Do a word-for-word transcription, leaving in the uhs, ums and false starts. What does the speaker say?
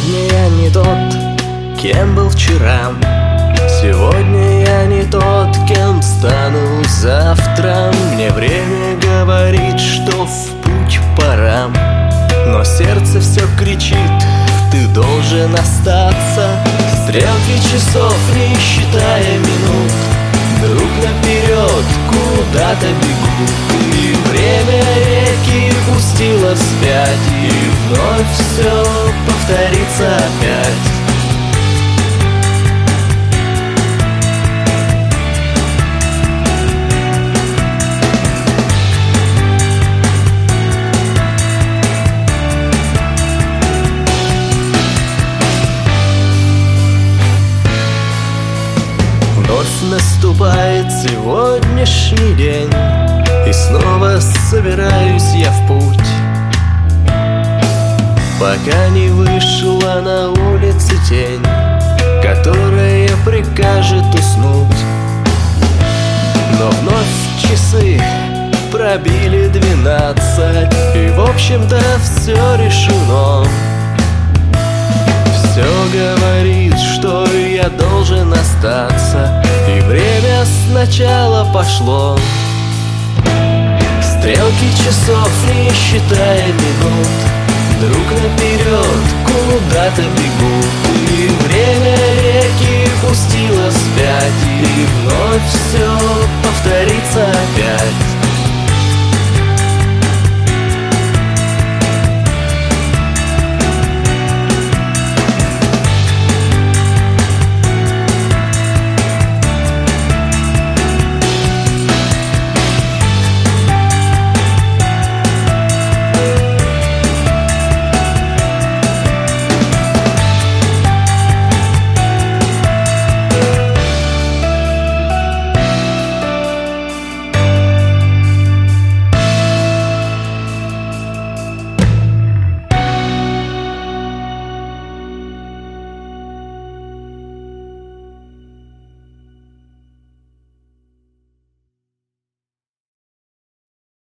Сегодня я не тот, кем был вчера. Сегодня я не тот, кем стану завтра. Мне время говорит, что в путь пора, но сердце все кричит: ты должен остаться. Стрелки часов, не считая минут, друг наперед куда-то бегут. И время реки пустило вспять, и вновь все повторится опять. Вновь наступает сегодняшний день, и снова собираюсь я в путь, пока не вышла на улице тень, которая прикажет уснуть. Но вновь часы пробили двенадцать, и в общем-то все решено. Все говорит, что я должен остаться, и время сначала пошло. Стрелки часов, не считая минут, друг наперед куда-то бегут.